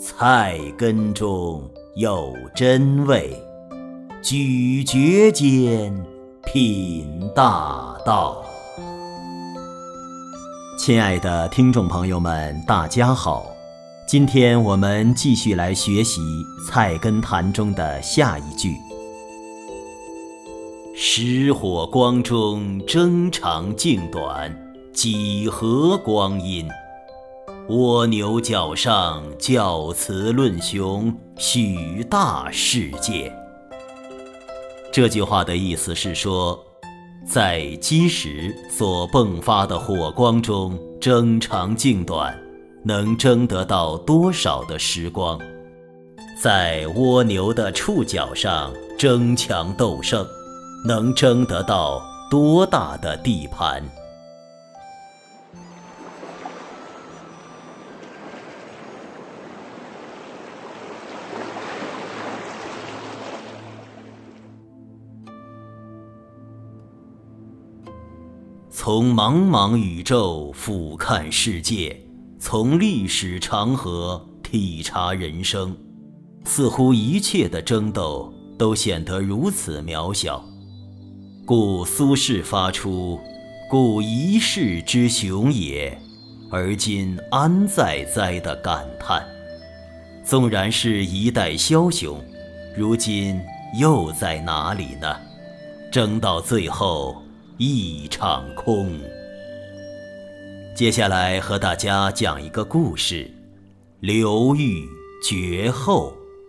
菜根中有真味，咀嚼间品大道。亲爱的听众朋友们，大家好，今天我们继续来学习《菜根谭》中的下一句：石火光中争长径短，几何光阴？蜗牛角上教雌论雄，许大世界。这句话的意思是说，在基石所迸发的火光中争长径短，能争得到多少的时光；在蜗牛的触角上争强斗胜，能争得到多大的地盘。从茫茫宇宙俯瞰世界，从历史长河体察人生，似乎一切的争斗都显得如此渺小，故苏轼发出故一世之雄也，而今安在哉的感叹。纵然是一代枭雄，如今又在哪里呢？争到最后一场空。接下来和大家讲一个故事：刘裕绝后。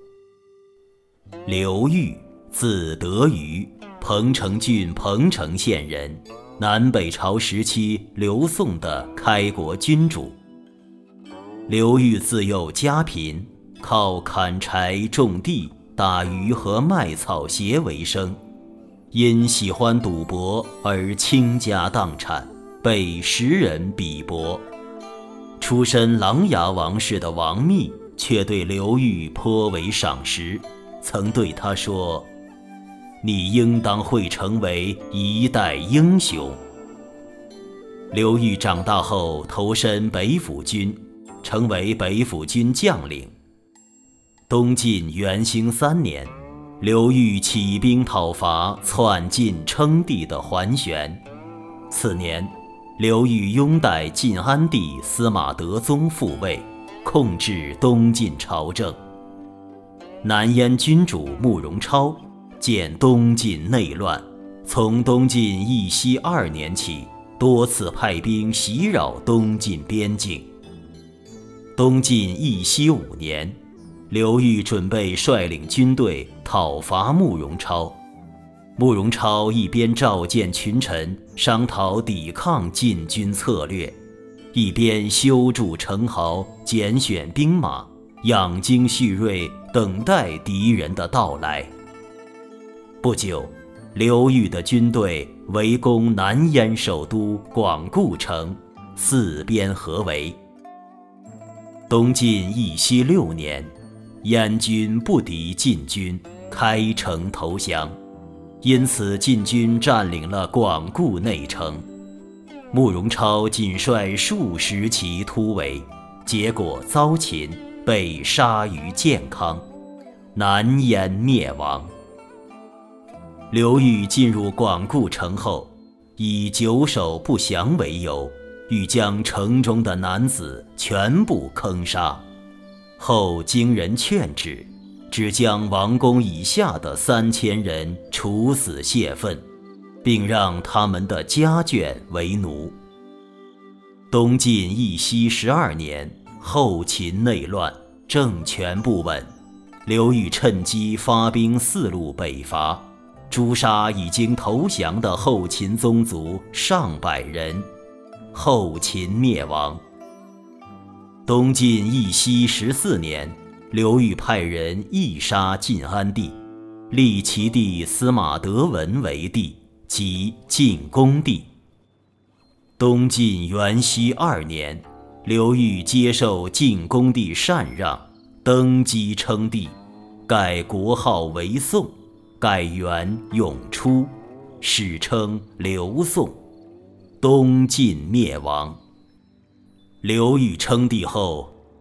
刘裕字德瑜，彭城郡彭城县人，南北朝时期刘宋的开国君主。刘裕自幼家贫，靠砍柴种地、打鱼和卖草鞋为生，因喜欢赌博而倾家荡产，被时人鄙薄。出身琅琊王氏的王密却对刘裕颇为赏识，曾对他说：你应当会成为一代英雄。刘裕长大后投身北府军，成为北府军将领。东晋元兴3年，刘裕起兵讨伐篡晋称帝的桓玄。次年，刘裕拥戴晋安帝司马德宗复位，控制东晋朝政。南燕君主慕容超见东晋内乱，从东晋义熙2年起，多次派兵袭扰东晋边境。东晋义熙5年，刘裕准备率领军队讨伐慕容超。慕容超一边召见群臣商讨抵抗晋军策略，一边修筑城壕，拣选兵马，养精蓄锐，等待敌人的到来。不久，刘裕的军队围攻南燕首都广固城，四边合围。东晋义熙6年，燕军不敌晋军，开城投降，因此晋军占领了广固内城。慕容超仅率数十骑突围，结果遭擒，被杀于建康，南燕灭亡。刘裕进入广固城后，以久守不降为由，欲将城中的男子全部坑杀。后经人劝止，只将王公以下的3000人处死泄愤，并让他们的家眷为奴。东晋义熙12年，后秦内乱，政权不稳，刘裕趁机发兵4路北伐，诛杀已经投降的后秦宗族上百人，后秦灭亡。东晋义熙14年，刘裕派人缢杀晋安帝，立其弟司马德文为帝，即晋恭帝。东晋元熙2年，刘裕接受晋恭帝禅让，登基称帝，改国号为宋，改元永初，史称刘宋。东晋灭亡。刘裕称帝后，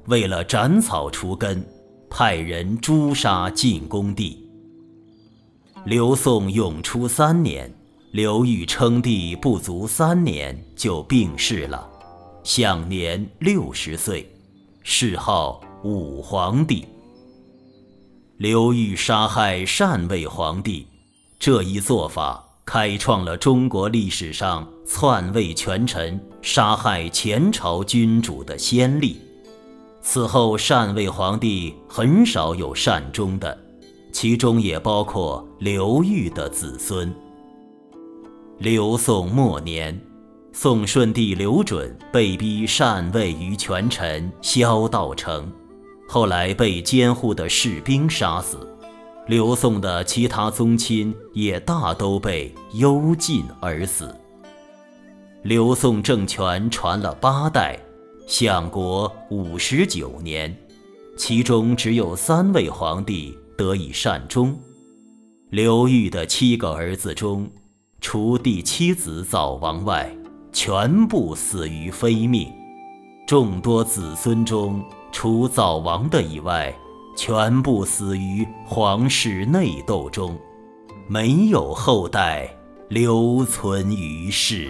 为了斩草除根，派人诛杀晋恭帝。刘宋永初3年，刘裕称帝不足3年就病逝了，享年60岁，谥号武皇帝。刘裕杀害禅位皇帝，这一做法开创了中国历史上篡位权臣杀害前朝君主的先例。此后禅位皇帝很少有善终的，其中也包括刘裕的子孙。刘宋末年，宋顺帝刘准被逼禅位于权臣萧道成，后来被监护的士兵杀死。刘宋的其他宗亲也大都被幽禁而死。刘宋政权传了8代，享国59年，其中只有3位皇帝得以善终。刘裕的7个儿子中，除第7子早亡外，全部死于非命。众多子孙中，除早亡的以外，全部死于皇室内斗中，没有后代留存于世。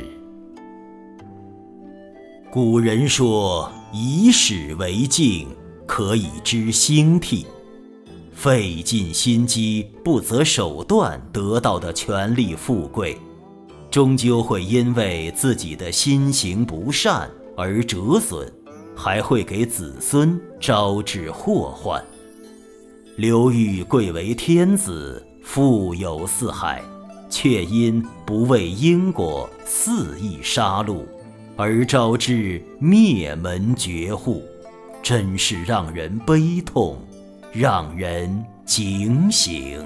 古人说，以史为镜，可以知兴替。费尽心机，不择手段得到的权力富贵，终究会因为自己的心行不善而折损，还会给子孙招致祸患。刘裕贵为天子，富有四海，却因不畏因果，肆意杀戮，而招致灭门绝户，真是让人悲痛，让人警醒。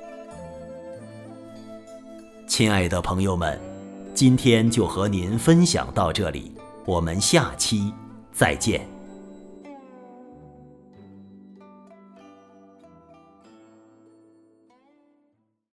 亲爱的朋友们，今天就和您分享到这里，我们下期再见。